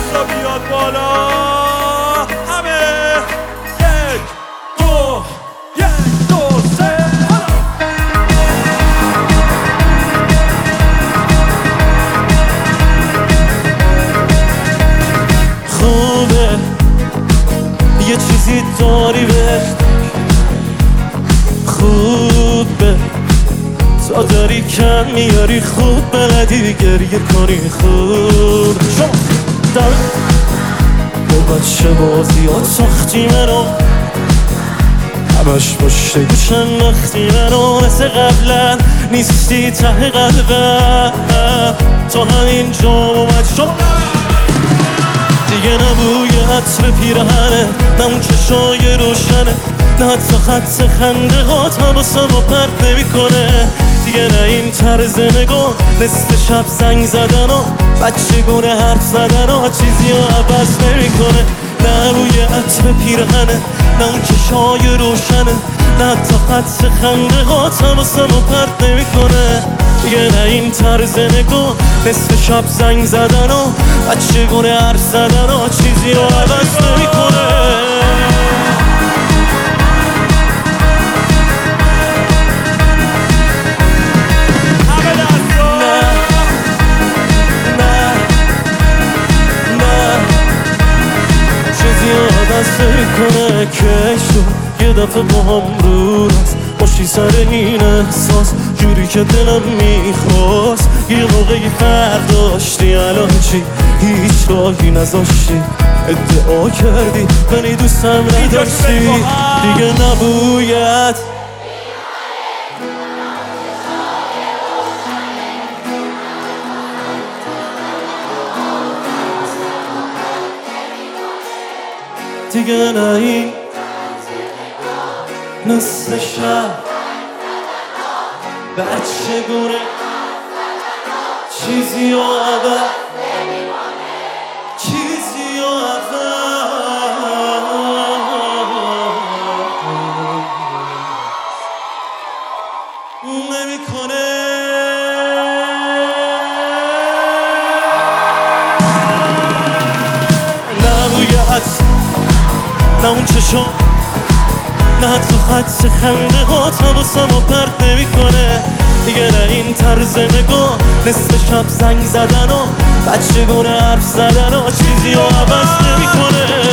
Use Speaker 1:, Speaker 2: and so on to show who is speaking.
Speaker 1: دستا بیاد بالا همه. یک دو سه
Speaker 2: خوبه یه چیزی داری به خوبه تا داری کم میاری خوب بلدی گریه کنی خوب شما در با بچه بازیات ساختی منو همش پشت گوشم وقتی منو مثل قبلا نیستی ته قلبم تا همین جا اومد شما دیگه نبوی عطر پیرهنه نه اون چشای روشنه نه حتی خط خنده هات حواسمو پرت نمیکنه دیگه نه این طرز نگاه نصف شب زنگ زدن و بچه گونه حرف زدن و چیزی رو عوض نمیکنه نه بوی عطر پیرهنه نه اون چشای روشنه نه حتی خط خنده هات حواسمو پرت نمیکنه دیگه نه این طرز نگاه نصف شب زنگ زدن و بچه گونه حرف زدن و چیزی رو عوض نمیکنه. کنه کشو یه دفعه با هم رو رست باشی سر این احساس جوری که دلم میخواست یه موقعی فرق داشتی الان چی هیچ راهی نذاشتی ادعا کردی منی دوستم نداشتی دیگه نبوید دیگه نه این نصف شب بچه گونه چیزی و عوض چیزی و عوض نمیکنه. نبوید نه اون چشم نه حتی خط خنده هات حواسمو پرت نمیکنه دیگه نه این طرز نگاه نصف شب زنگ زدن و بچه گونه حرف زدن و چیزی رو عوض نمیکنه.